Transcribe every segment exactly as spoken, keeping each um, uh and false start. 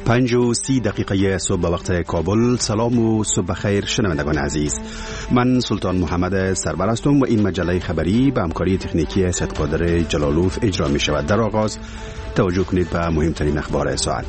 پنج و سی دقیقه صبح وقت کابل. سلام و صبح خیر شنوندگان عزیز، من سلطان محمد سربر هستم و این مجله خبری به همکاری تکنیکی صدقادر جلالوف اجرا می شود. در آغاز توجه کنید به مهمترین اخبار ساعت.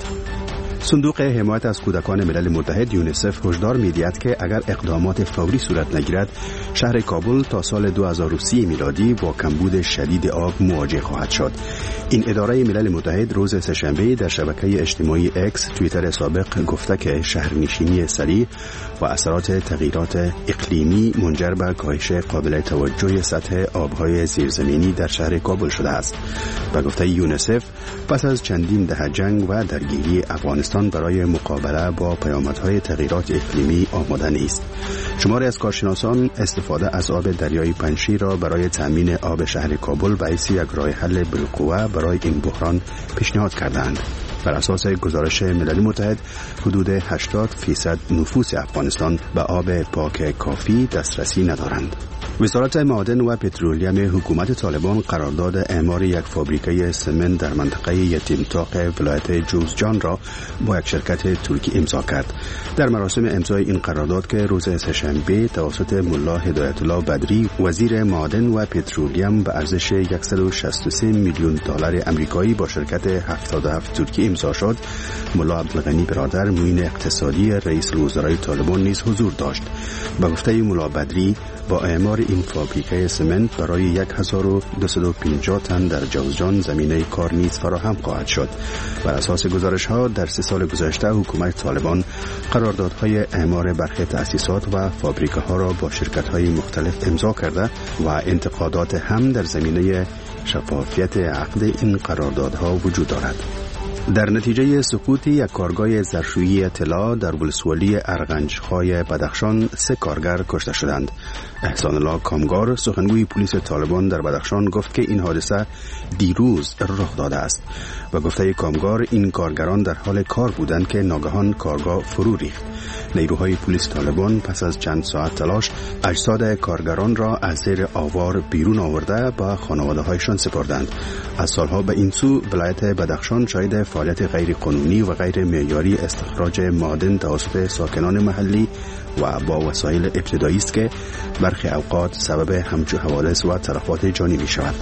صندوق حمایت از کودکان ملل متحد یونیسف هشدار می‌دهد که اگر اقدامات فوری صورت نگیرد شهر کابل تا سال دو هزار و سی میلادی با کمبود شدید آب مواجه خواهد شد. این اداره ملل متحد روز سه‌شنبه در شبکه اجتماعی اکس توییتر سابق گفته که شهرنشینی سریع و اثرات تغییرات اقلیمی منجر به کاهش قابل توجه سطح آب‌های زیرزمینی در شهر کابل شده است. به گفته یونیسف پس از چندین دهه جنگ و درگیری افغانستان برای مقابله با پیامدهای تغییرات اقلیمی آماده نیست. شماری از کارشناسان استفاده از آب دریای پنشیر را برای تامین آب شهر کابل به حیث یک راه حل بالقوه برای این بحران پیشنهاد کردند. بر اساس گزارش ملل متحد حدود هشتاد فیصد نفوس افغانستان به آب پاک کافی دسترسی ندارند. وزارت معادن و پترولیم حکومت طالبان قرارداد اعمار یک فابریکه سمنت در منطقه یتیمتاق ولایت جوزجان را با یک شرکت ترکی امضا کرد. در مراسم امضای این قرارداد که روز سه‌شنبه توسط ملا هدایت الله بدری وزیر معادن و پترولیم به ارزش صد و شصت و سه میلیون دلار آمریکایی با شرکت هفتاد و هفت ترکی امضا شد، ملا عبدالغنی برادر معین اقتصادی رئیس الوزرای طالبان نیز حضور داشت. به گفته ملا بدری با اعمار این فابریکه سمنت برای یک هزار و دویست و پنجاه تن در جوزجان زمینه کار نیز فراهم خواهد شد. بر اساس گزارش ها در سه سال گذشته حکومت طالبان قراردادهای اعمار برخی تأسیسات و فابریکه ها را با شرکت های مختلف امضا کرده و انتقادات هم در زمینه شفافیت عقد این قراردادها وجود دارد. در نتیجه سقوط یک کارگاه ظرفشویی طلا در ولسوالی ارغنجخای بدخشان سه کارگر کشته شدند. احسان الله کامگار سخنگوی پلیس طالبان در بدخشان گفت که این حادثه دیروز رخ داده است و گفته کامگار این کارگران در حال کار بودند که ناگهان کارگاه فرو ریخت. نیروهای پلیس طالبان پس از چند ساعت تلاش اجساد کارگران را از زیر آوار بیرون آورده به خانواده‌هایشان سپردند. از سالها به این سو ولایت بدخشان شاهد فعالیت غیر قانونی و غیر معیاری استخراج معادن توسط ساکنان محلی و با وسایل ابتدایی است که برخی اوقات سبب همچو حوادث و تلفات جانی می شود.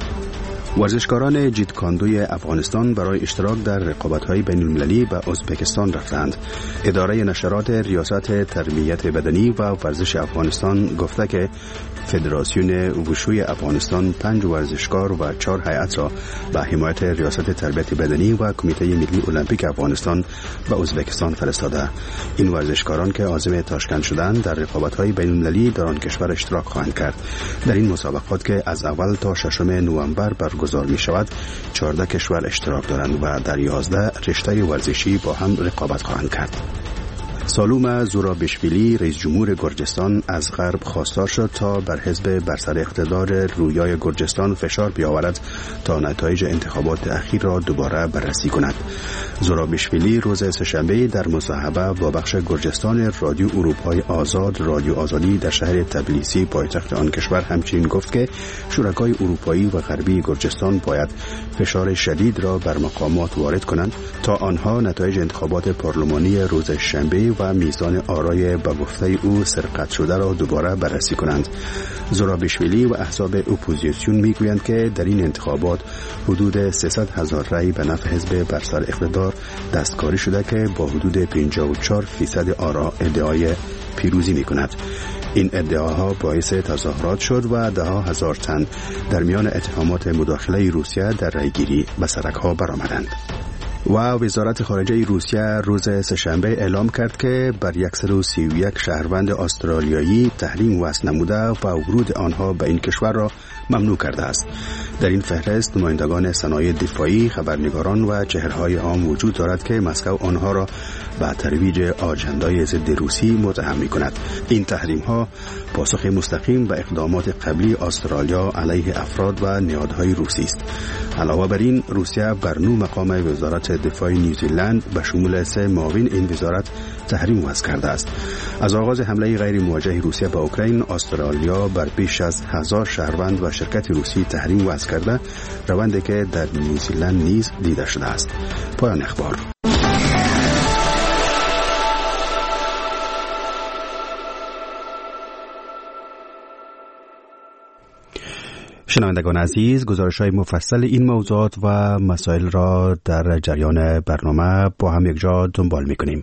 ورزشکاران جیتکاندوی افغانستان برای اشتراک در رقابت‌های بین‌المللی به ازبکستان رفتند. اداره نشرات ریاست تربیت بدنی و ورزش افغانستان گفته که فدراسیون وشوی افغانستان پنج ورزشکار و چهار هیئت را به حمایت ریاست تربیت بدنی و کمیته ملی المپیک افغانستان به ازبکستان فرستاده. این ورزشکاران که عازم تاشکند شدند در رقابت‌های بین‌المللی در آن کشور اشتراک خواهند کرد. در این مسابقات که از اول تا ششم نوامبر برگزار می شود چهارده کشور اشتراک دارند و در یازده رشته ورزشی با هم رقابت خواهند کرد. سالوم زورابشویلی رئیس جمهور گرجستان از غرب خواستار شد تا بر حزب بر سر اقتدار رویای گرجستان فشار بیاورد تا نتایج انتخابات اخیر را دوباره بررسی کند. زورابشویلی روز سه‌شنبه در مصاحبه با بخش گرجستان رادیو اروپای آزاد رادیو آزادی در شهر تبلیسی پایتخت آن کشور همچنین گفت که شرکای اروپایی و غربی گرجستان باید فشار شدید را بر مقامات وارد کنند تا آنها نتایج انتخابات پارلمانی روز شنبه و میزان آرای به گفته او سرقت شده را دوباره بررسی کنند. زورابشویلی و احزاب اپوزیسیون میگویند که در این انتخابات حدود سیصد هزار رای به نفع حزب بر سر اقتدار دستکاری شده که با حدود پنجاه و چهار فیصد آرا ادعای پیروزی میکند. این ادعاها باعث تظاهرات شد و ده ها هزار تن در میان اتهامات مداخله روسیه در رایگیری به سرک‌ها برآمدند. و وزارت خارجه روسیه روز سه‌شنبه اعلام کرد که بر صد و سی و یک شهروند استرالیایی تحریم وضع نموده و ورود آنها به این کشور را ممنوع کرده است. در این فهرست نمایندگان صنایع دفاعی، خبرنگاران و چهره‌های عام وجود دارد که مسکو آنها را به ترویج آژندای ضد روسی متهم می‌کند. این تحریم‌ها پاسخ مستقیم به اقدامات قبلی استرالیا علیه افراد و نهادهای روسی است. علاوه بر این روسیه بر نو مقام وزارت دفاع نیوزیلند به شمول سه معاون این وزارت تحریم وضع کرده است. از آغاز حمله غیر موجه روسیه به اوکراین، استرالیا بر بیش از هزار شهروند و شرکت روسی تحریم وضع کرده، روندی که در نیوزیلند نیز دیده شده است. پایان اخبار. شنوندگان عزیز، گزارش‌های مفصل این موضوعات و مسائل را در جریان برنامه با هم یک جا دنبال می‌کنیم.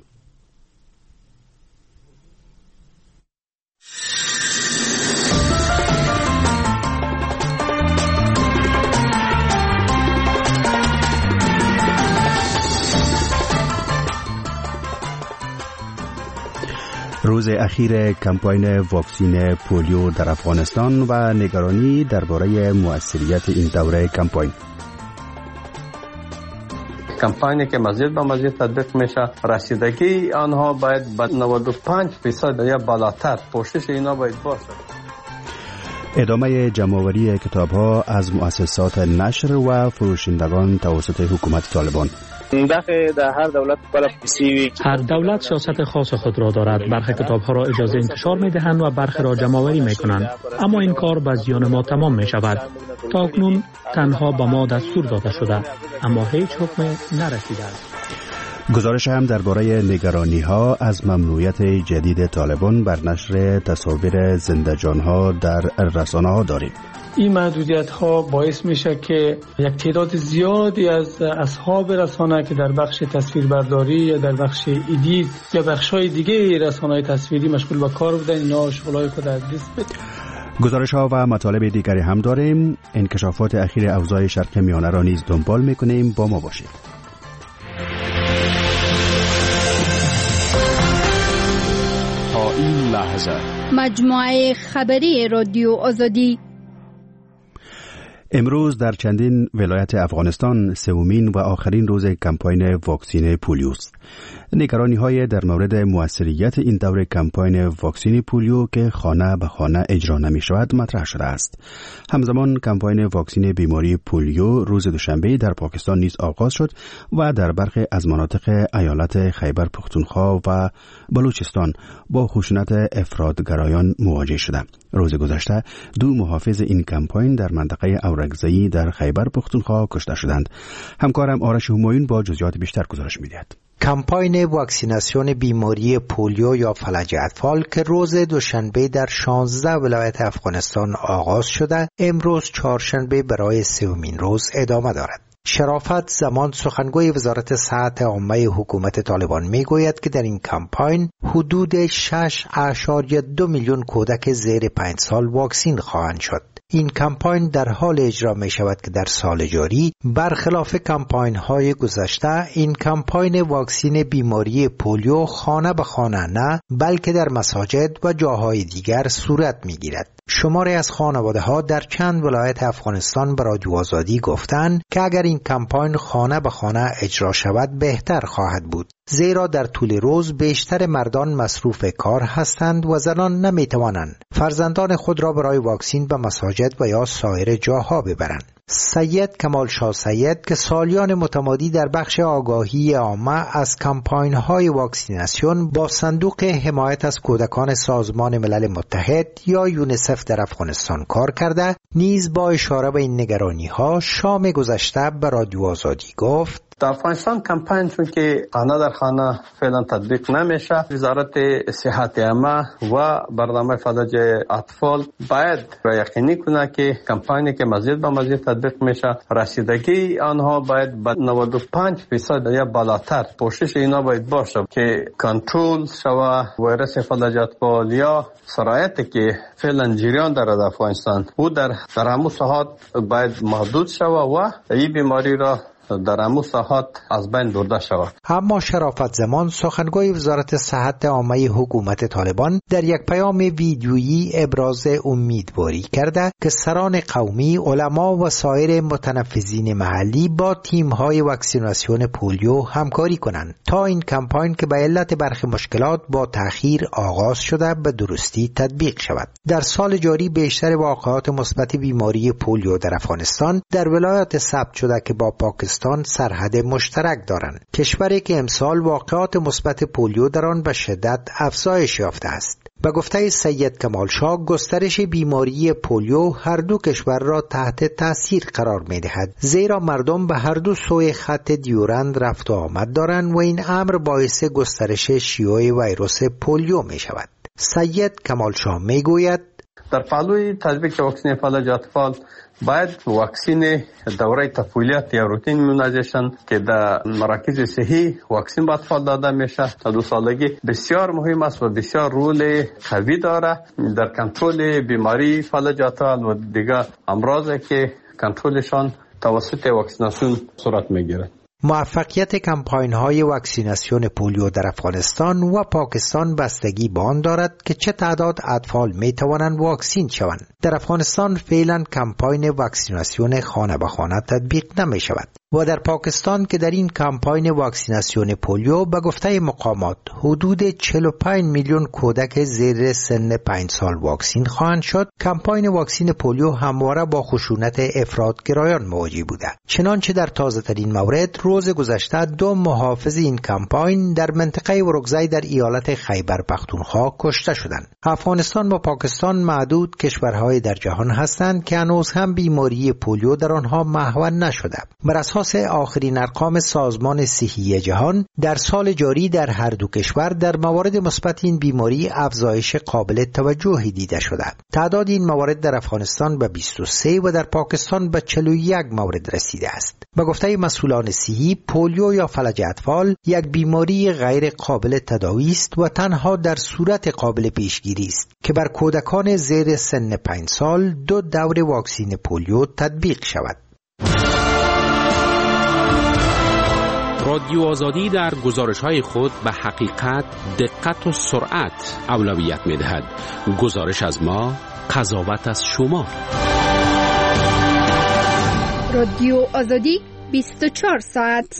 روز اخیر کمپاین واکسین پولیو در افغانستان و نگرانی درباره مؤثریت این دوره کمپاین. کمپاینی که مزید به مزید تطبیق میشه، رسیدگی آنها باید به نود و پنج درصد یا بالاتر، پوشش اینا باید باشه. ادامه جمع‌آوری کتاب‌ها از مؤسسات نشر و فروشندگان توسط حکومت طالبان. در هر دولت هر دولت سیاست خاص خود را دارد. برخی کتاب‌ها را اجازه انتشار می‌دهند و برخی را جمع‌آوری می‌کنند، اما این کار به زیان ما تمام می‌شود. تاکنون تنها به ما دستور داده شده، اما هیچ حکم نرسیده است. گزارش هم درباره نگرانی‌ها از ممنوعیت جدید طالبان بر نشر تصاویر زنده جان‌ها در رسانه‌ها داریم. این محدودیت ها باعث میشه که یک تعداد زیادی از اصحاب رسانه که در بخش تصویربرداری یا در بخش ایدیت یا بخش‌های دیگه رسانه‌های تصویری مشغول به کار بودن، اینا شغلای خود از دست بدن. گزارش ها و مطالب دیگری هم داریم. انکشافات اخیر اوضاع شرق میانه را نیز دنبال میکنیم. با ما باشید. تا این لحظه مجموعه خبری رادیو آزادی. امروز در چندین ولایت افغانستان سومین و آخرین روز کمپاین واکسین پولیو است. نگرانی‌های در مورد مؤثریت این دوره کمپاین واکسین پولیو که خانه به خانه اجرا نمی‌شود مطرح شده است. همزمان کمپاین واکسین بیماری پولیو روز دوشنبه در پاکستان نیز آغاز شد و در برخی از مناطق ایالت خیبر پختونخوا و بلوچستان با خشونت افراطگرایان مواجه شده. روز گذشته دو محافظ این کمپاین در منطقه اورگزئی در خیبر پختونخوا کشته شدند. همکارم آرش همایون با جزئیات بیشتر گزارش می‌دهد. کمپاین واکسیناسیون بیماری پولیو یا فلج اطفال که روز دوشنبه در شانزده ولایت افغانستان آغاز شده، امروز چهارشنبه برای سومین روز ادامه دارد. شرافت زمان سخنگوی وزارت صحت عامه حکومت طالبان میگوید که در این کمپاین حدود شش اشاریه دو میلیون کودک زیر پنج سال واکسین خواهند شد. این کمپاین در حال اجرا می شود که در سال جاری برخلاف کمپاین های گذشته این کمپاین واکسین بیماری پولیو خانه به خانه نه بلکه در مساجد و جاهای دیگر صورت می گیرد. شماری از خانواده ها در چند ولایت افغانستان به رادیو آزادی گفتند که اگر این کمپاین خانه به خانه اجرا شود بهتر خواهد بود، زیرا در طول روز بیشتر مردان مصروف کار هستند و زنان نمی توانند فرزندان خود را برای واکسین به مساجد و یا سایر جاها ببرند. سید کمال شاه سید که سالیان متمادی در بخش آگاهی عامه از کمپاین های واکسیناسیون با صندوق حمایت از کودکان سازمان ملل متحد یا یونیسف در افغانستان کار کرده، نیز با اشاره به این نگرانی ها شام گذشته به رادیو آزادی گفت: در افغانستان کمپاین چون که خانه در خانه فعلا تطبیق نمیشه، وزارت صحت عامه و برنامه فلج اطفال باید یقینی کنه که کمپاینی که مزید به مزید تطبیق میشه، رسیدگی آنها باید به نود و پنج درصد یا بالاتر، پوشش اینا باید باشه که کنترل شوه ویروس فلج اطفال یا سرایتی که فعلا جریان دارد افغانستان او در در همون ساحات باید محدود شوه و این بیماری را در همون ساحات از بین برده شود. اما شرافت زمان سخنگوی وزارت صحت عامه حکومت طالبان در یک پیام ویدیویی ابراز امیدواری کرده که سران قومی، علما و سایر متنفذین محلی با تیم‌های واکسیناسیون پولیو همکاری کنند تا این کمپاین که به علت برخی مشکلات با تأخیر آغاز شده به درستی تطبیق شود. در سال جاری بیشتر واقعات مثبت بیماری پولیو در افغانستان در ولایت ثبت شده که با پاکستان سرحد مشترک دارند، کشوری که امسال واقعات مثبت پولیو در آن به شدت افزایش یافته است. به گفته سید کمال شاه، گسترش بیماری پولیو هر دو کشور را تحت تاثیر قرار می دهد، زیرا مردم به هر دو سوی خط دیورند رفت و آمد دارند و این امر باعث گسترش شیوع ویروس پولیو می شود. سید کمال شاه می گوید: در پالوی تطبیق واکسن فلج اطفال باید واکسن دوره طفولیت یا روتین ایمونایزیشن که در مراکز صحی واکسن به اطفال داده میشه تا دو سالگی بسیار مهم است و بسیار رول قوی داره در کنترل بیماری فلج اطفال و دیگر امراضی که کنترلشان توسط واکسیناسیون صورت میگیره. موفقیت کمپاین های واکسیناسیون پولیو در افغانستان و پاکستان بستگی به آن دارد که چه تعداد اطفال می توانند واکسین شوند. در افغانستان فعلا کمپاین واکسیناسیون خانه به خانه تطبیق نمی شود و در پاکستان که در این کمپاین واکسیناسیون پولیو به گفته مقامات حدود چهل و پنج میلیون کودک زیر سن پنج سال واکسین خواهند شد، کمپاین واکسین پولیو همواره با خشونت افراطگرایان مواجه بوده. چنانچه در تازه ترین مورد روز گذشته دو محافظ این کمپاین در منطقه ورکزی در ایالت خیبر پختونخوا کشته شدند. افغانستان و پاکستان معدود کشورهای در جهان هستند که هنوز هم بیماری پولیو در آنها محو نشده. بر اساس آخرین ارقام سازمان صحی جهان در سال جاری در هر دو کشور در موارد مثبت این بیماری افزایش قابل توجهی دیده شده. تعداد این موارد در افغانستان به بیست و سه و در پاکستان به چهل و یک مورد رسیده است. به گفته مسئولان صحی، پولیو یا فلج اطفال یک بیماری غیر قابل تداوی است و تنها در صورت قابل پیشگیری است که بر کودکان زیر سن پنج سال دو دور واکسین پولیو تطبیق شود. رادیو آزادی در گزارش‌های خود به حقیقت، دقت و سرعت اولویت می‌دهد. گزارش از ما، قضاوت از شما. رادیو آزادی بیست و چهار ساعت.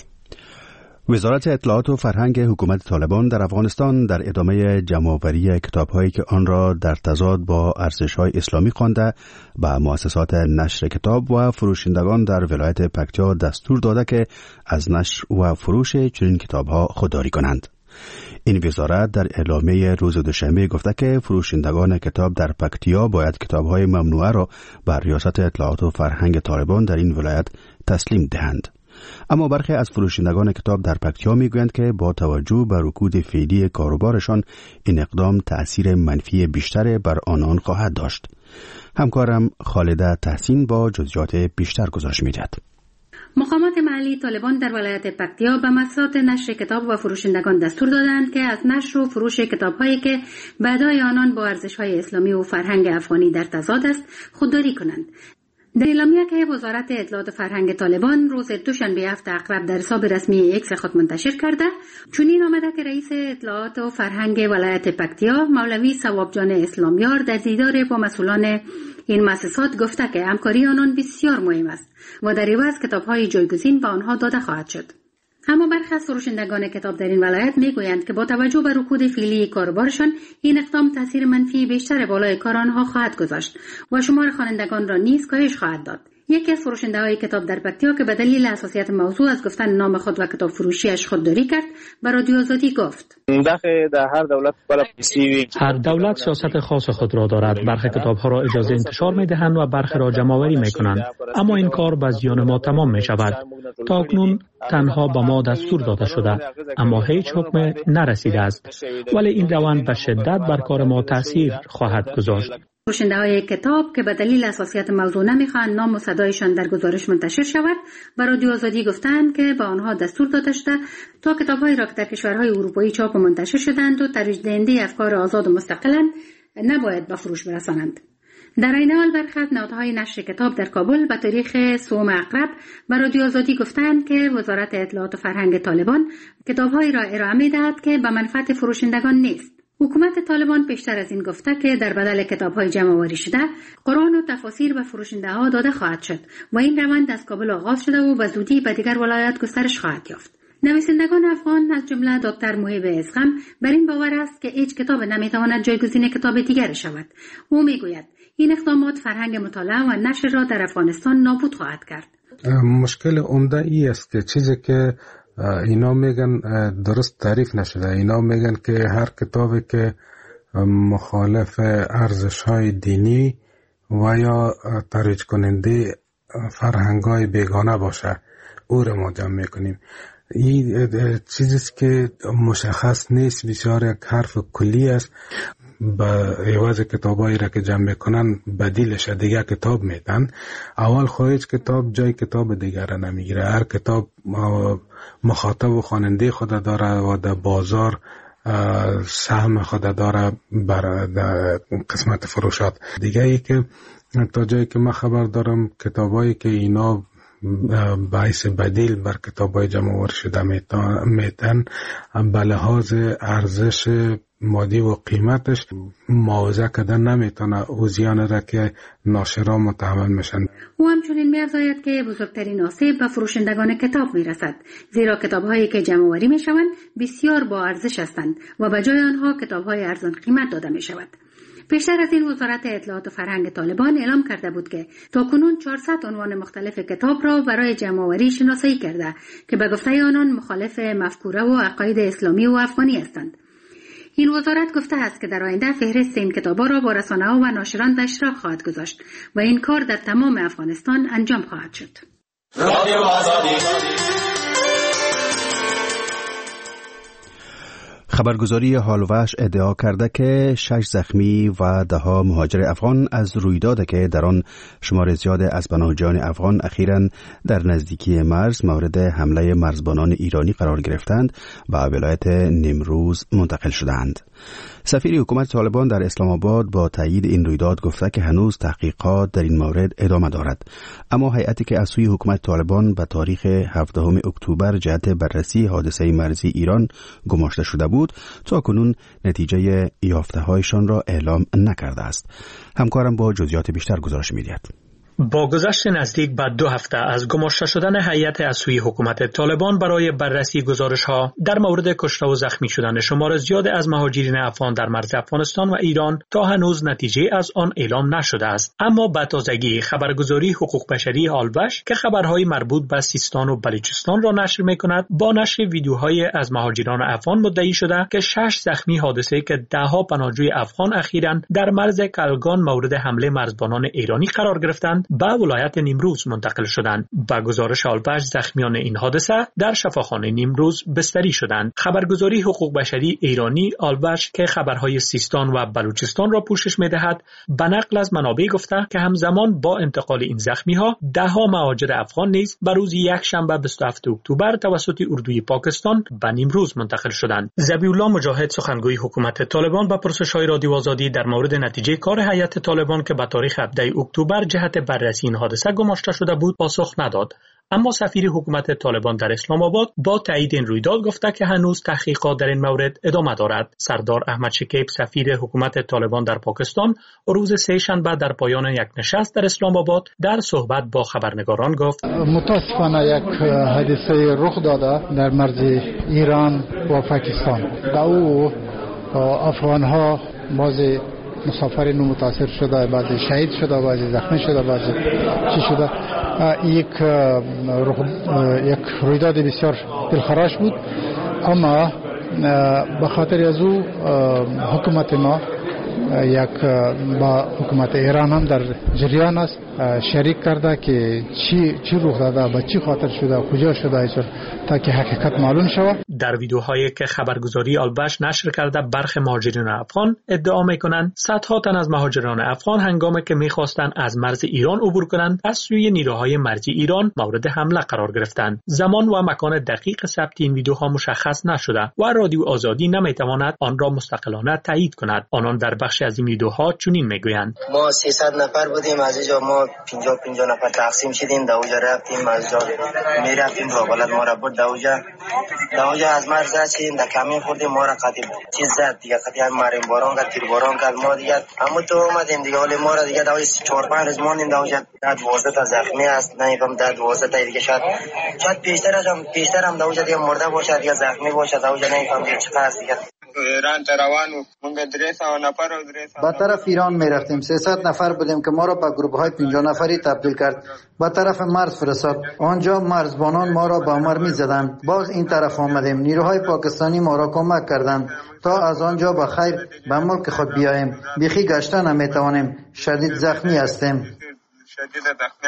وزارت اطلاعات و فرهنگ حکومت طالبان در افغانستان در ادامه جمع‌آوری کتاب‌هایی که آن را در تضاد با ارزش‌های اسلامی خوانده به مؤسسات نشر کتاب و فروشندگان در ولایت پکتیا دستور داده که از نشر و فروش چنین کتاب‌ها خودداری کنند. این وزارت در اعلامیه روز دوشنبه گفته که فروشندگان کتاب در پکتیا باید کتاب‌های ممنوعه را به ریاست اطلاعات و فرهنگ طالبان در این ولایت تسلیم دهند. اما برخی از فروشندگان کتاب در پکتیا میگویند که با توجه به رکود فعلی کاروبارشان این اقدام تأثیر منفی بیشتر بر آنان خواهد داشت. همکارم خالده تحسین با جزئیات بیشتر گزارش می‌دهد. مقامات محلی طالبان در ولایت پکتیا به مؤسسات نشر کتاب و فروشندگان دستور دادند که از نشر و فروش کتاب‌هایی که بعدای آنان با ارزش‌های اسلامی و فرهنگ افغانی در تضاد است خودداری کنند. در اعلامیه که وزارت اطلاعات و فرهنگ طالبان روز دوشنبه هفت اقرب در حساب رسمی ایکس خود منتشر کرده، چنین آمده که رئیس اطلاعات و فرهنگ ولایت پکتیا مولوی ثوابجان اسلامیار در دیدار با مسئولان این مؤسسات گفته که همکاری آنان بسیار مهم است و در عوض کتاب‌های جایگزین به آنها داده خواهد شد. اما برخی از فروشندگان کتاب در این ولایت میگویند که با توجه به رکود فعلی کاروبارشان این اقدام تاثیر منفی بیشتر بالای کار آنها خواهد گذاشت و شمار خوانندگان را نیز کاهش خواهد داد. یکی از فروشنده‌های کتاب در پکتیا که به دلیل حساسیت موضوع از گفتن نام خود و کتاب فروشیش خودداری کرد، به رادیو آزادی گفت: در هر دولت هر دولت سیاست خاص خود را دارد. برخی کتاب‌ها را اجازه انتشار می‌دهند و برخی را جمع‌آوری می‌کنند، اما این کار به زیان ما تمام می‌شود. تاکنون تنها به ما دستور داده شده اما هیچ حکم نرسیده است، ولی این روند به شدت بر کار ما تأثیر خواهد گذاشت. فروشنده‌های کتاب که به دلیل حساسیت موضوع نمی‌خواهند نام و صدایشان در گزارش منتشر شود، به رادیو آزادی گفتند که به آنها دستور داده شده تا کتاب‌هایی را که در کشورهای اروپایی چاپ و منتشر شدند و ترویج دهنده افکار آزاد و مستقلند نباید به فروش برسانند. در این حال برخی از نهادهای نشر کتاب در کابل به تاریخ سوم اقرب به رادیو آزادی گفتند که وزارت اطلاعات و فرهنگ طالبان کتاب‌هایی را ارائه می‌دهد که به منفعت فروشندگان نیست. حکومت طالبان پیشتر از این گفته که در بدل کتاب‌های جمع‌آوری شده، قرآن و تفاسیر به فروشنده‌ها داده خواهد شد و این روند از کابل آغاز شده و به زودی به دیگر ولایات گسترش خواهد یافت. نویسندگان افغان از جمله دکتر محب اسقم بر این باور است که هیچ کتاب نمی‌تواند جایگزین کتاب دیگر شود. او می‌گوید این اقدامات فرهنگ مطالعه و نشر را در افغانستان نابود خواهد کرد. مشکل عمده ای است که چیزی که اینا میگن درست تعریف نشده. اینا میگن که هر کتابی که مخالف ارزش‌های دینی و یا ترویج کننده فرهنگ‌های بیگانه باشه او را ما جمع میکنیم. این چیزی که مشخص نیست، بسیار یک حرف کلی است. به عوض کتابایی را که جمع میکنن بدیلش دیگه کتاب میدن. اول خواهیچ کتاب جای کتاب دیگر را نمیگیره. هر کتاب مخاطب و خواننده خود داره و در بازار سهم خود داره بر قسمت فروشات دیگه. ای که تا جایی که من خبر دارم کتابایی که اینا باعث بدیل بر کتابای جمع آوری شده میتن به لحاظ ارزش مادی و قیمتش معاوضه کردن نمیتونه او زیان را که ناشرا متحمل میشن. او همچنین می‌افزاید که بزرگترین آسیب به فروشندگان کتاب میرسد، زیرا کتاب‌هایی که جمع آوری میشوند بسیار با ارزش هستند و به جای آنها کتاب‌های ارزان قیمت داده میشود. پیشتر از این وزارت اطلاعات و فرهنگ طالبان اعلام کرده بود که تاکنون چهارصد عنوان مختلف کتاب را برای جمع‌آوری شناسایی کرده که به گفته آنان مخالف مفکوره و عقاید اسلامی و افغانی هستند. این وزارت گفته است که در آینده فهرست این کتاب‌ها را با رسانه‌ها و ناشران به اشتراک خواهد گذاشت و این کار در تمام افغانستان انجام خواهد شد. رادیو آزادی. خبرگزاری حال و وحش ادعا کرده که شش زخمی و ده ها مهاجر افغان از رویدادی که در آن شمار زیاد از پناهجویان افغان اخیراً در نزدیکی مرز مورد حمله مرزبانان ایرانی قرار گرفتند و ولایت نیمروز منتقل شدند. سفیر حکومت طالبان در اسلام آباد با تایید این رویداد گفته که هنوز تحقیقات در این مورد ادامه دارد، اما هیئتی که از سوی حکومت طالبان به تاریخ هفدهم اکتبر جهت بررسی حادثه مرزی ایران گماشته شده بود تا کنون نتیجه یافته‌هایشان را اعلام نکرده است. همکارم با جزئیات بیشتر گزارش می‌دهد. با گذشت نزدیک به دو هفته از گماشته شدن هیئت از سوی حکومت طالبان برای بررسی گزارش‌ها در مورد کشته و زخمی شدن شمار زیاد از مهاجرین افغان در مرز افغانستان و ایران تا هنوز نتیجه از آن اعلام نشده است، اما به تازگی خبرگزاری حقوق بشری آلبش که خبرهای مربوط به سیستان و بلوچستان را نشر می‌کند با نشر ویدیوهای از مهاجران افغان مدعی شده که شش زخمی حادثه که ده‌ها پناهجوی افغان اخیراً در مرز کلگان مورد حمله مرزبانان ایرانی قرار گرفتند به ولایت نیمروز منتقل شدند. با گزارش آلبش زخمیان این حادثه در شفاخانه نیمروز بستری شدند. خبرگزاری حقوق بشری ایرانی آلبش که خبرهای سیستان و بلوچستان را پوشش می‌دهد به نقل از منابع گفته که همزمان با انتقال این زخمی‌ها ده‌ها مهاجر افغان نیز به روز یکشنبه بیست و هفتم اکتبر توسط اردوی پاکستان به نیمروز منتقل شدند. ذبیح‌الله مجاهد سخنگوی حکومت طالبان به پرسش‌های رادیو آزادی در مورد نتیجه کار هیئت طالبان که به تاریخ هفدهم اکتبر جهت بررسی این حادثه گماشته شده بود پاسخ نداد، اما سفیر حکومت طالبان در اسلام آباد با تایید این رویداد گفته که هنوز تحقیقات در این مورد ادامه دارد. سردار احمد شکیب سفیر حکومت طالبان در پاکستان روز سه شنبه در پایان یک نشست در اسلام آباد در صحبت با خبرنگاران گفت متاسفانه یک حادثه رخ داده در مرز ایران و پاکستان. در او افغان‌ها بعضی مسافر نو متاثر شده، بعضی شهید شده، بعضی زخمی شده، بعضی چی شده. یک یک رویداد بسیار دلخراش بود، اما به خاطر از او حکومت ما یک با حکومت ایران هم در جریان است، شریک کرده که چی چی رخ داده، به چی خاطر شده، کجا شده ایشون، تا که حقیقت معلوم شود. در ویدیوهایی که خبرگزاری آلبش نشر کرده برخی مهاجرین افغان ادعا میکنند صدها تن از مهاجران افغان هنگامی که میخواستند از مرز ایران عبور کنند از سوی نیروهای مرزی ایران مورد حمله قرار گرفتند. زمان و مکان دقیق ثبت این ویدیوها مشخص نشده و رادیو آزادی نمیتواند آن را مستقلانه تایید کند. آنان در بخش از این ویدیوها چنین میگویند: ما سیصد نفر بودیم، از اینجا ما پنجاه پنجاه نفر تقسیم شدیم، در اونجا رفتیم، از اینجا میرفتیم رو بلد ما را برد در اونجا در اونجا از مرز رسیدیم، در کمین خوردیم، ما را قطعی چیز زد دیگه، قطعی هم ماریم باران کرد، تیر باران کرد، ما دیگه اما تو اومدیم دیگه، ولی ما را دیگه در اونجا چهار پنج روز ماندیم در اونجا. در دوازده تا زخمی است، نمیفهم در دوازده تا دیگه شاید شاید پیشترش هم پیشتر هم در اونجا دیگه مرده باشه، دیگه زخمی باشه در اونجا، نمیفهم دیگه چقدر است دیگه. ایران روان و مونږ درې سوه نفر او درې سوه به طرف ایران میرفتیم. سیصد نفر بودیم که ما را به گروه های پنجاه نفری تبدیل کرد، به طرف مرز فرستاد. آنجا مرزبانان ما را با مر می‌زدند. باز این طرف آمدیم، نیروهای پاکستانی ما را کمک کردند تا از آنجا به خیر به ملک خود بیاییم. بیخی گشتن نمیتوانیم، شدید زخمی هستیم.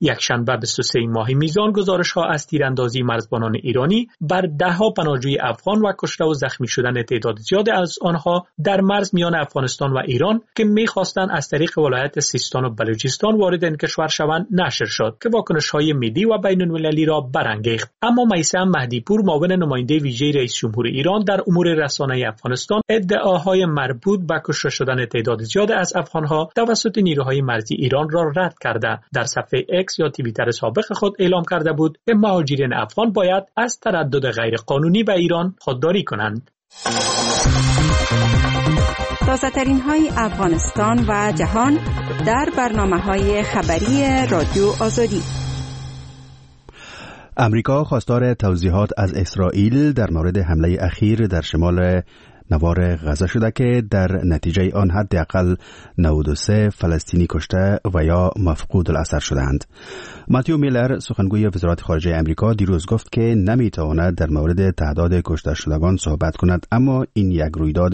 یک شنبه بیست و سه ماه میزان گزارش ها از تیراندازی مرزبانان ایرانی بر ده ها پناهجوی افغان و کشته و زخمی شدن تعداد زیاد از آنها در مرز میان افغانستان و ایران که میخواستند از طریق ولایت سیستان و بلوچستان وارد این کشور شوند نشر شد که واکنش های ملی و بین المللی را برانگیخت. اما میثم مهدی پور معاون نماینده ویژه رئیس جمهور ایران در امور رسانه‌ای افغانستان ادعاهای مربوط به کشته شدن تعداد زیاد از افغانها توسط نیروهای مرزی ایران را رد کرده. در صفحه اکس یا توییتر سابق خود اعلام کرده بود که مهاجرین افغان باید از تردد غیرقانونی به ایران خودداری کنند. تازه‌ترین های افغانستان و جهان در برنامه‌های خبری رادیو آزادی. امریکا خواستار توضیحات از اسرائیل در مورد حمله اخیر در شمال نوار غزه شده که در نتیجه آن حداقل نود و سه فلسطینی کشته و یا مفقود الاثر شدند. ماتیو میلر سخنگوی وزارت خارجه امریکا دیروز گفت که نمیتواند در مورد تعداد کشته شدگان صحبت کند، اما این یک رویداد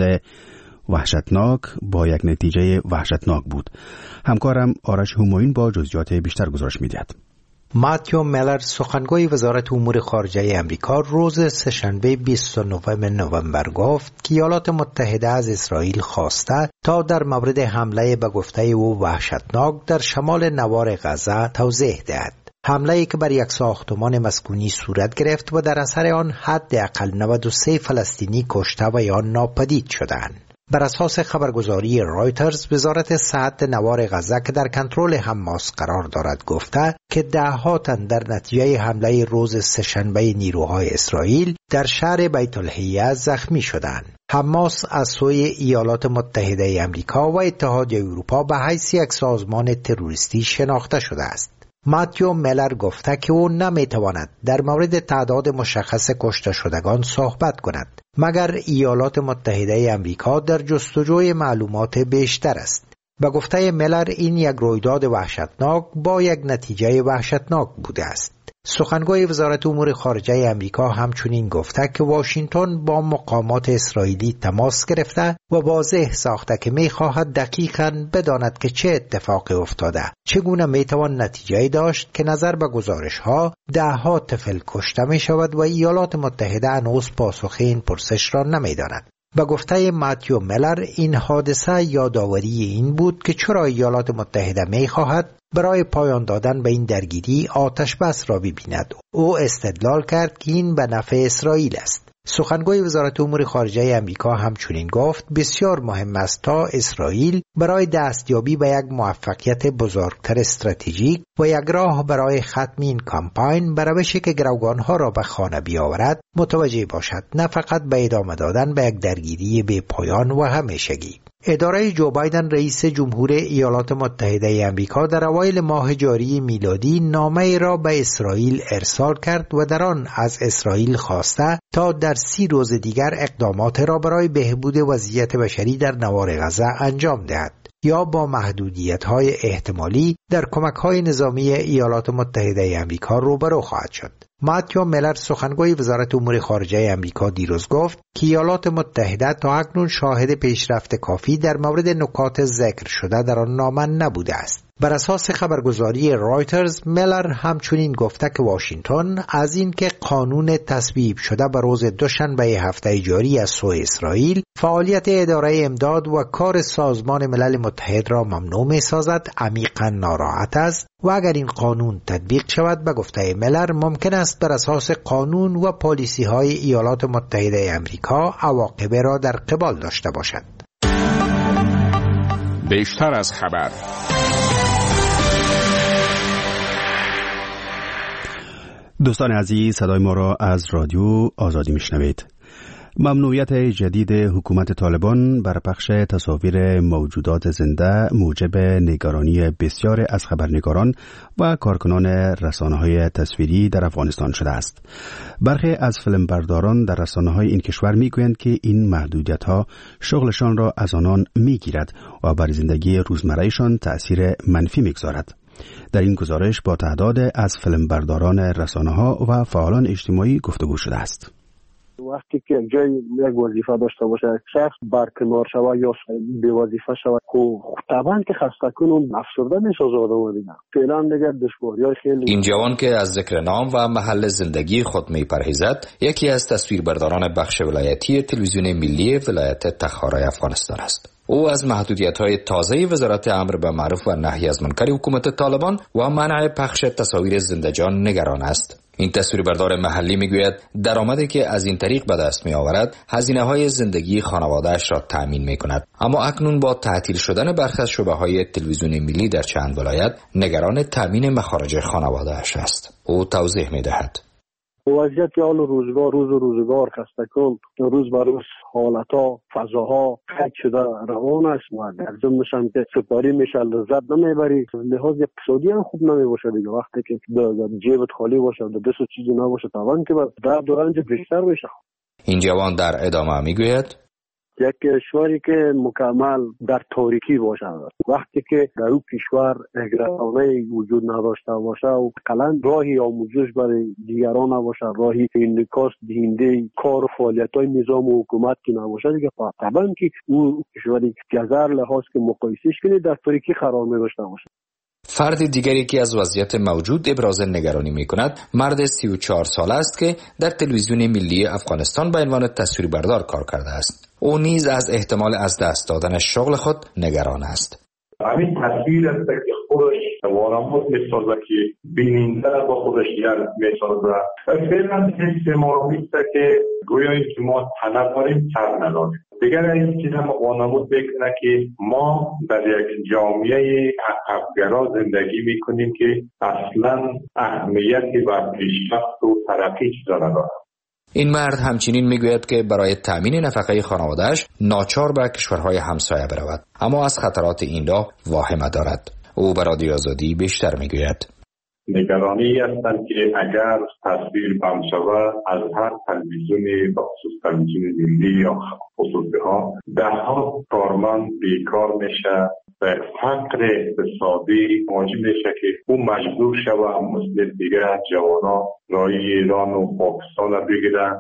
وحشتناک با یک نتیجه وحشتناک بود. همکارم آرش همایون با جزئیات بیشتر گزارش می‌دهد. ماتیو میلر سخنگوی وزارت امور خارجه امریکا روز سه‌شنبه بیست و نه نوامبر گفت که ایالات متحده از اسرائیل خواسته تا در مورد حمله به گفته او وحشتناک در شمال نوار غزه توضیح دهد. حمله‌ای که بر یک ساختمان مسکونی صورت گرفت و در اثر آن حداقل نود و سه فلسطینی کشته و یا ناپدید شدند. بر اساس خبرگزاری رایترز، وزارت صحت نوار غزه که در کنترل حماس قرار دارد گفته که ده ها تن در نتیجه حمله روز سه‌شنبه نیروهای اسرائیل در شهر بیت الحیه زخمی شدند. حماس از سوی ایالات متحده امریکا و اتحادیه اروپا به حیث یک سازمان تروریستی شناخته شده است. ماتیو میلر گفته که او نمیتواند در مورد تعداد مشخص کشته شدگان صحبت کند مگر ایالات متحده امریکا در جستجوی معلومات بیشتر است. به گفته میلر این یک رویداد وحشتناک با یک نتیجه وحشتناک بوده است. سخنگوی وزارت امور خارجه امریکا همچنین گفته که واشنگتن با مقامات اسرائیلی تماس گرفته و واضح ساخته که می‌خواهد دقیقاً بداند که چه اتفاقی افتاده، چگونه میتوان نتیجه داشت که نظر به گزارش‌ها ده ها طفل کشته می‌شود و ایالات متحده هنوز پاسخ این پرسش را نمی‌داند. به گفته ماتیو میلر این حادثه یادآوری این بود که چرا ایالات متحده می‌خواهد برای پایان دادن به این درگیری آتش بس را ببیند. او استدلال کرد که این به نفع اسرائیل است. سخنگوی وزارت امور خارجه امریکا همچنین گفت بسیار مهم است تا اسرائیل برای دستیابی به یک موفقیت بزرگتر استراتژیک و یک راه برای ختم این کمپاین به روشی که گروگانها را به خانه بیاورد متوجه باشد، نه فقط به ادامه دادن به یک درگیری بی پایان و همیشگی. اداره جو بایدن رئیس جمهور ایالات متحده امریکا در اوایل ماه جاری میلادی نامه را به اسرائیل ارسال کرد و در آن از اسرائیل خواسته تا در سی روز دیگر اقدامات را برای بهبود وضعیت بشری در نوار غزه انجام دهد یا با محدودیت‌های احتمالی در کمک‌های نظامی ایالات متحده امریکا روبرو خواهد شد. ماتیو میلر سخنگوی وزارت امور خارجه امریکا دیروز گفت که ایالات متحده تا اکنون شاهد پیشرفت کافی در مورد نکات ذکر شده در آن نامه نبوده است. بر اساس خبرگزاری رایترز، میلر همچنین گفته که واشنگتن از این که قانون تصویب شده به روز دوشنبه هفته جاری از سوی اسرائیل فعالیت اداره امداد و کار سازمان ملل متحد را ممنوع می سازد عمیقا ناراحت است و اگر این قانون تطبیق شود به گفته میلر ممکن است بر اساس قانون و پالیسی های ایالات متحده امریکا عواقب را در قبال داشته باشد. بیشتر از خبر. دوستان عزیز، صدای ما را از رادیو آزادی میشنوید. ممنوعیت جدید حکومت طالبان بر پخش تصاویر موجودات زنده موجب نگرانی بسیار از خبرنگاران و کارکنان رسانه‌های تصویری در افغانستان شده است. برخی از فیلمبرداران در رسانه‌های این کشور میگویند که این محدودیت‌ها شغلشان را از آنان میگیرد و بر زندگی روزمره‌شان تأثیر منفی میگذارد. در این گزارش با تعداد از فیلمبرداران رسانه‌ها و فعالان اجتماعی گفتگو شده است. وقتی که جای یک وظیفه داشته باشه شخص برکنار شود یا بی وظیفه شود خب طبعا که خسته کنون افسرده میسازه آدم دیگه. فعلا دیگه دشواری‌های خیلی. این جوان که از ذکر نام و محل زندگی خود میپرهیزد یکی از تصویربرداران بخش ولایتی تلویزیون ملی ولایت تخارای افغانستان است. او از محدودیت‌های تازه وزارت امر به معروف و نهی از منکر حکومت طالبان و منع پخش تصاویر زنده‌جان نگران است. این تصویربردار محلی میگوید درآمدی که از این طریق به دست می آورد هزینه‌های زندگی خانواده‌اش را تأمین می‌کند، اما اکنون با تعطیل شدن برخی از شعبه‌های تلویزیون ملی در چند ولایت نگران تأمین مخارج خانواده‌اش است. او توضیح می‌دهد. وضعیت حال روزگار روز و روزگار خسته کن، روز به روز حالتها فضاها قید شده روان است و در ضمنش هم که سپاری میشه لذت نمیبری، لحاظ اقتصادی هم خوب نمیباشه دیگه. وقتی که جیبت خالی باشه و دست چیزی نباشه طبعا که درد و رنج بیشتر میشه. این جوان در ادامه میگوید یک کشوری که مکمل در تاریکی باشه، وقتی که در اون کشور رسانه وجود نداشته باشه و کلان راهی آموزش برای دیگران نباشه، راهی انعکاس دهنده کار و فعالیت‌های نظام و حکومت که نباشه دیگه طبعا که اون کشوری که از هر لحاظ که مقایسهش کنی در تاریکی قرار می‌داشته باشه. فرد دیگری که از وضعیت موجود ابراز نگرانی می‌کند مرد سی و چهار ساله است که در تلویزیون ملی افغانستان به عنوان تصویربردار کار کرده است. او نیز از احتمال از دست دادن شغل خود نگران است. همین تصویر است که خودش وارموز می‌سازه که بیننده را با خودش یاد می‌سازه. فعلا حس ما رو می‌سازه که گویایی که ما تنه داریم سر نداریم. دیگر این چیز هم وانمود میکنه که ما در یک جامعه عقب‌گرا زندگی میکنیم که اصلا اهمیتی و پیشرفت و ترقی چیزا نداره. این مرد همچنین میگوید که برای تأمین نفقه خانواده‌اش ناچار به کشورهای همسایه برود، اما از خطرات این راه واهمه دارد. او به رادیو آزادی بیشتر میگوید. نگرانی هستند که اگر تصویر بند شود از هر تلویزیونی به خصوص تلویزیون ملی یا خصوصی ها ده ها کارمند بیکار میشه و فقر اقتصادی مواجه میشه که او مجبور شود مثل دیگه جوانا رای ایران و پاکستان را بگیرن.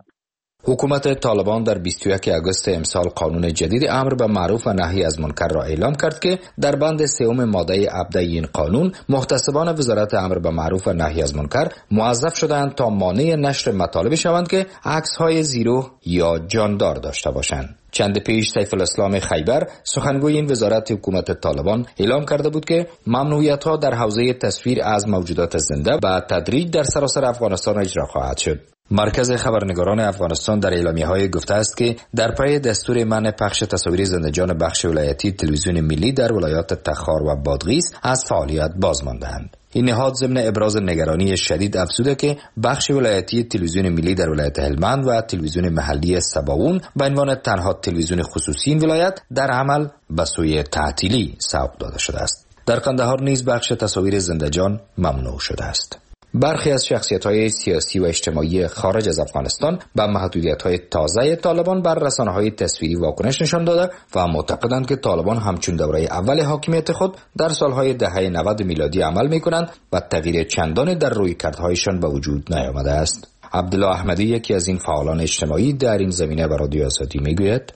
حکومت طالبان در بیست و یکم آگوست امسال قانون جدید امر به معروف و نهی از منکر را اعلام کرد که در بند سوم ماده ابدی این قانون محتسبان وزارت امر به معروف و نهی از منکر موظف شدند تا مانع نشر مطالبی شوند که عکس‌های زیرو یا جاندار داشته باشند. چند پیش سیف الاسلام خیبر سخنگوی این وزارت حکومت طالبان اعلام کرده بود که ممنوعیت‌ها در حوزه تصویر از موجودات زنده به تدریج در سراسر افغانستان اجرا خواهد شد. مرکز خبرنگاران افغانستان در اعلامیه‌های گفته است که در پی دستور منع پخش تصاویر زنده‌جان بخش ولایتی تلویزیون ملی در ولایات تخار و بادغیس از فعالیت باز مانده‌اند. این نهاد ضمن ابراز نگرانی شدید افزوده که بخش ولایتی تلویزیون ملی در ولایت هلمند و تلویزیون محلی سباون به عنوان تنها تلویزیون خصوصی این ولایت در عمل به سوی تعطیلی سوق داده شده است. در قندهار نیز بخش تصاویر زنده‌جان ممنوع شده است. برخی از شخصیت‌های سیاسی و اجتماعی خارج از افغانستان به محدودیت‌های تازه طالبان بر رسانه‌های تصویری واکنش نشان داده و معتقدند که طالبان همچون دوره اول حاکمیت خود در سالهای دهه نود میلادی عمل می‌کنند و تغییر چندانی در رویکردهایشان به وجود نیامده است. عبدالله احمدی یکی از این فعالان اجتماعی در این زمینه به رادیو آزادی میگوید: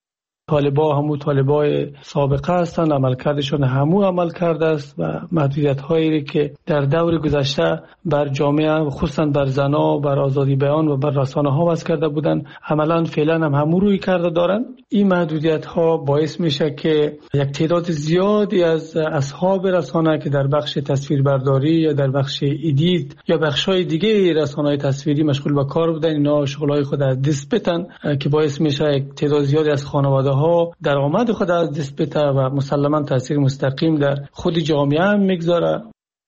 طالبا همو طالبای سابقه هستند، عملکردشون همو عمل کرده است و محدودیت هایی که در دور گذشته بر جامعه خصوصا بر زنا، بر آزادی بیان و بر رسانه ها وضع کرده بودند عملا فعلا هم همو روی کرده دارند. این محدودیت ها باعث میشه که یک تعداد زیادی از اصحاب رسانه که در بخش تصویربرداری یا در بخش ایدیت یا بخش‌های دیگه رسانه‌های تصویری مشغول به کار بودن، اینا شغلای خود از دست بدن که باعث میشه یک تعداد زیادی از خانواده ها درآمد خود از دست بده و مسلماً تاثیر مستقیم در خود جامعه هم میگذاره.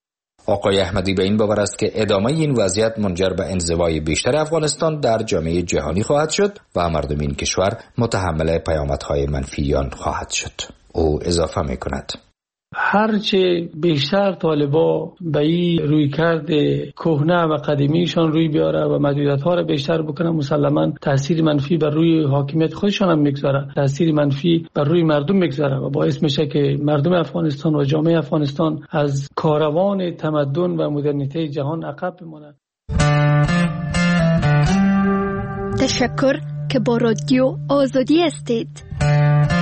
آقای احمدی به این باور است که ادامه این وضعیت منجر به انزوای بیشتر افغانستان در جامعه جهانی خواهد شد و مردم این کشور متحمل پیامدهای منفی آن خواهد شد. او اضافه میکند: هرچه بیشتر طالبا به این روی کرده کهنه و قدیمیشان روی بیاره و محدودیت ها را بیشتر بکنه، مسلما تاثیر منفی بر روی حاکمیت خودشان هم میگذاره، تاثیر منفی بر روی مردم میگذاره و باعث میشه که مردم افغانستان و جامعه افغانستان از کاروان تمدن و مدرنیته جهان عقب بمانند. تشکر که با رادیو آزادی هستید.